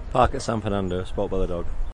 Park at San Fernando, spot by the dog.